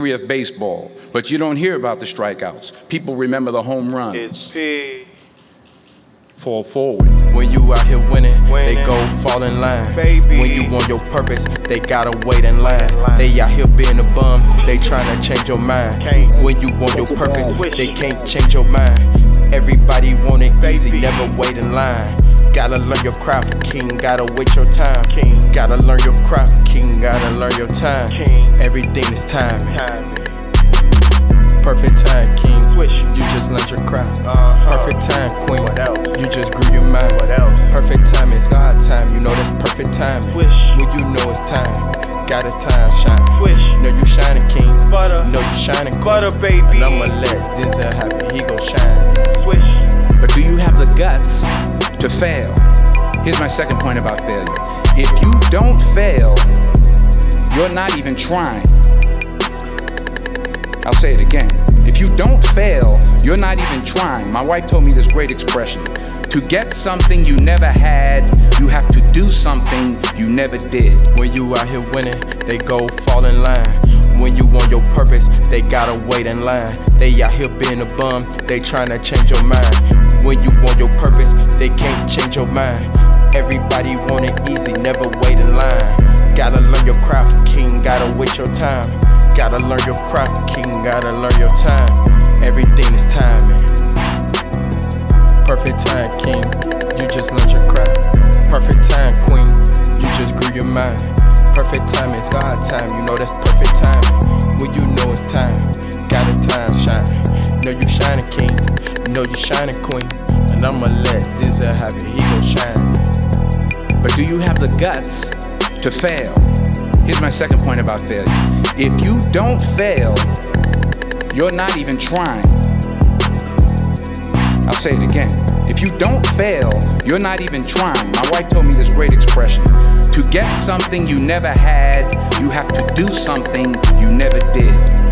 of baseball, but you don't hear about the strikeouts. People remember the home runs. It's P. Fall forward. When you out here winning, they go fall in line. Baby. When you want your purpose, they gotta wait in line. They out here being a bum, they tryna change your mind. When you want your purpose, they can't change your mind. Everybody want it easy, never wait in line. Gotta learn your craft, king, gotta wait your time. Gotta learn your craft, king, gotta learn your time. Everything is timing. Perfect time, king, you just learned your craft. Perfect time, queen, you just grew your mind. Perfect time is God time, you know that's perfect timing. When you know it's time, got a time shine. Know you shining, king, know you shining, queen. Baby. And I'ma let Denzel have it, he gon' shine. But do you have the guts to fail? Here's my second point about failure. If you don't fail, you're not even trying. I'll say it again. If you don't fail, you're not even trying. My wife told me this great expression. To get something you never had, you have to do something you never did. When you out here winning, they go fall in line. When you want your purpose, they gotta wait in line. They out here being a bum, they tryna change your mind. When you want your purpose, they can't change your mind. Everybody want it easy, never wait in line. Gotta learn your craft, king, gotta wait your time. Gotta learn your craft, king, gotta learn your time. Everything is timing. Perfect time, king, you just learned your craft. Perfect time, queen, you just grew your mind. Perfect time is God time, you know that's perfect timing. When you know it's time, got a time shine. Know you shining, king, know you shining, queen. And I'ma let Denzel have it, he gon' shine. But do you have the guts to fail? Here's my second point about failure. If you don't fail, you're not even trying. I'll say it again. If you don't fail, you're not even trying. My wife told me this great expression. To get something you never had, you have to do something you never did.